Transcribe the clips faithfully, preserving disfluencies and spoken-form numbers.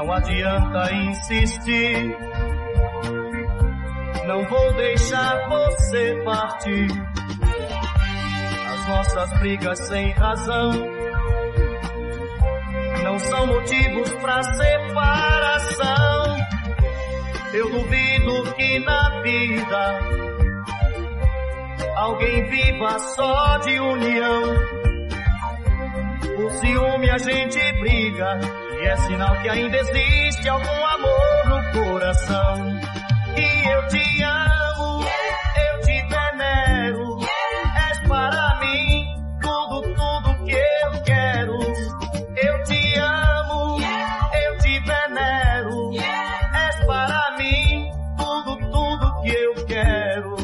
Não adianta insistir, não vou deixar você partir. As nossas brigas sem razão não são motivos pra separação. Eu duvido que na vida alguém viva só de união. Por ciúme a gente briga, e é sinal que ainda existe algum amor no coração. E eu te amo, eu te venero, és para mim tudo, tudo que eu quero. Eu te amo, eu te venero, és para mim tudo, tudo que eu quero.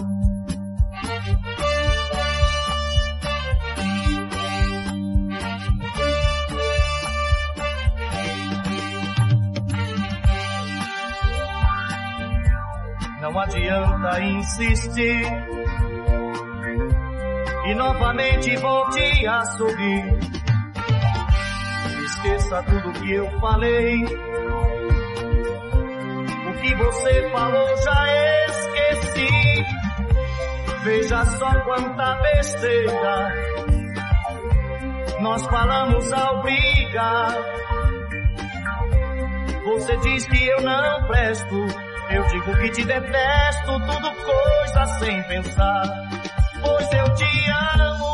Não adianta insistir e novamente volte a sorrir. Esqueça tudo que eu falei, o que você falou já esqueci. Veja só quanta besteira nós falamos ao brigar. Você diz que eu não presto, eu digo que te detesto, tudo coisa sem pensar. Pois eu te amo,